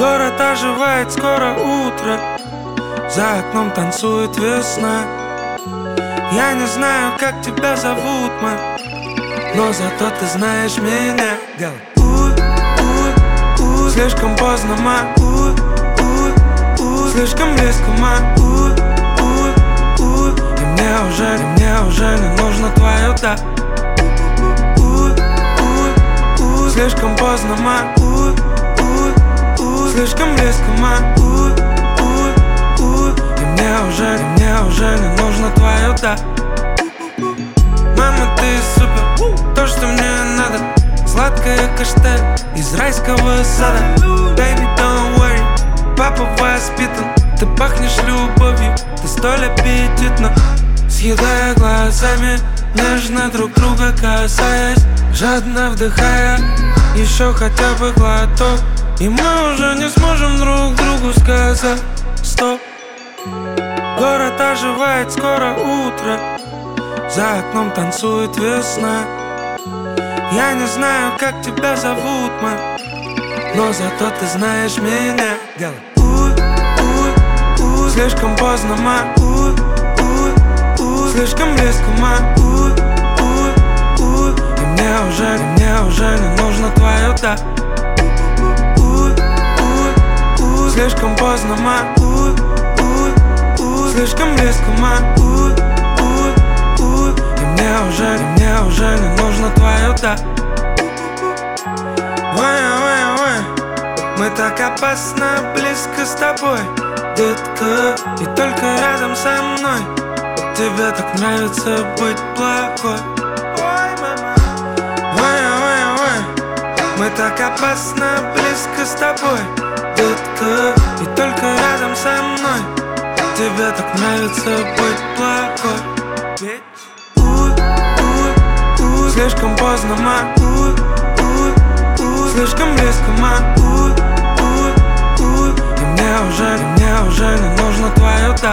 Город оживает, скоро утро. За окном танцует весна. Я не знаю, как тебя зовут, мам, но зато ты знаешь меня. Слишком поздно, ма. Слишком близко, ма. И мне уже не нужно твое да. Слишком поздно, ма. Слишком близко, ма. И мне уже не нужно твое да. Мама, ты супер, то, что мне надо. Сладкая каштель из райского сада. Baby, don't worry, папа воспитан. Ты пахнешь любовью, ты столь аппетитна. Съедая глазами, нежно друг друга касаясь, жадно вдыхая еще хотя бы глоток. И мы уже не сможем друг другу сказать стоп. Город оживает, скоро утро. За окном танцует весна. Я не знаю, как тебя зовут, мам, но зато ты знаешь меня. Слишком поздно, ма. Слишком близко, ма. И мне уже не нужно твое да. Слишком поздно, ма. Слишком близко, ма. И мне уже не нужно твое да. Ой, мы так опасно близко с тобой, детка, и только рядом со мной. Тебе так нравится быть плохой. Ой, мы так опасно близко с тобой, детка, и только рядом со мной. Тебе так нравится быть плохой. Слишком поздно, ма. Слишком близко, ма. И мне уже не нужно твое да.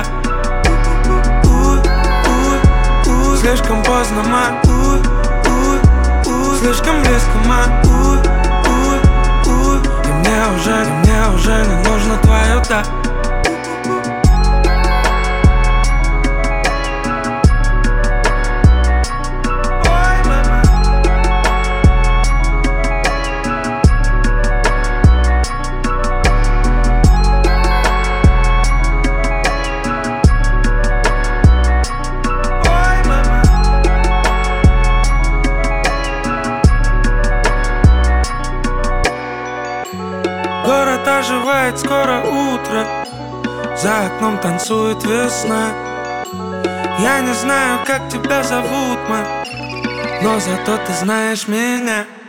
Слишком поздно, ма. Слишком близко, ма. И мне уже не нужно твое да. Город оживает, скоро утро. За окном танцует весна. Я не знаю, как тебя зовут, мам, но зато ты знаешь меня.